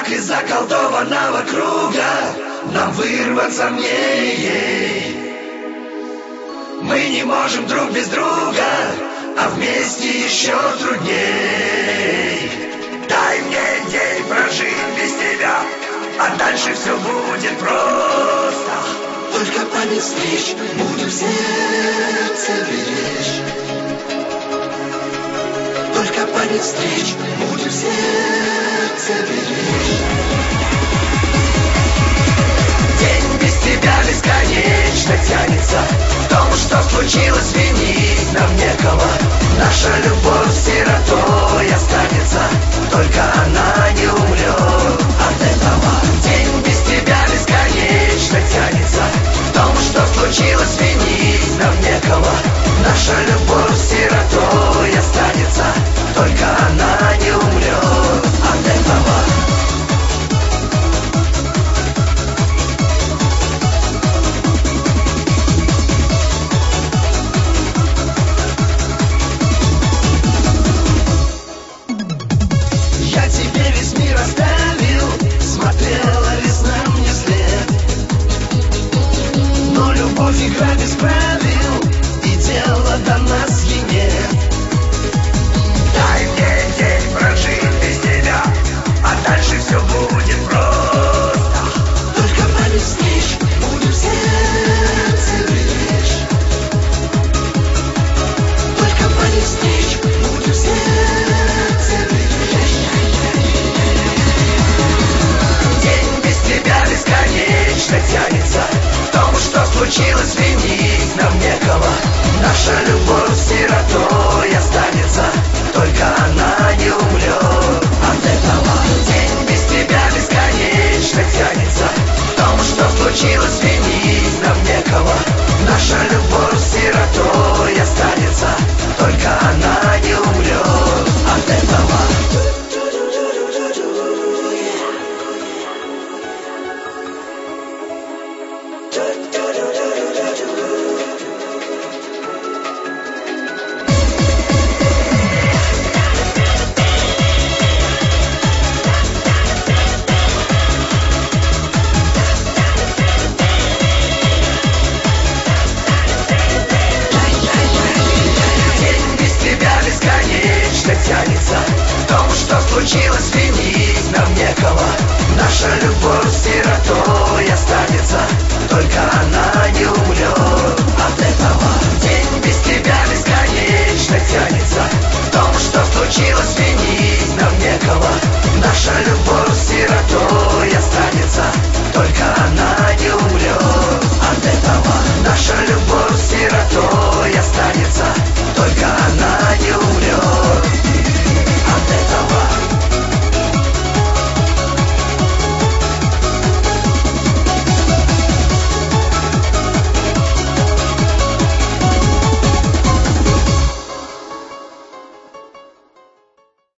Как из заколдованного круга нам вырваться мне? Мы не можем друг без друга, а вместе еще трудней. Дай мне день прожить без тебя, а дальше все будет просто. Только память встреч будем в сердце беречь. Только память встреч будем в сердце беречь. День без тебя бесконечно тянется. В том, что случилось, винить нам некого. Наша любовь сиротой останется, только она не умрет от этого. День без тебя бесконечно тянется. В том, что случилось, винить нам некого. Наша любовь сиротой останется, только она не умрет от этого. Игра без правил, и дела до нас ей нет. Дай мне день прожить без тебя, а дальше все будет просто. Только память встреч будем в сердце беречь. Только память встреч будем в сердце беречь. День без тебя бесконечно тянется. Что случилось, винить нам некого. Наша любовь сиротой останется, только она не умрет от этого. День без тебя бесконечно тянется. В том, что случилось, винить нам некого. Наша любовь сиротой останется, только она не умрет от этого. Тянется. В том, что случилось, винить нам некого. Наша любовь сиротой останется, только она не умрет от этого. День без тебя бесконечно тянется. В том, что случилось,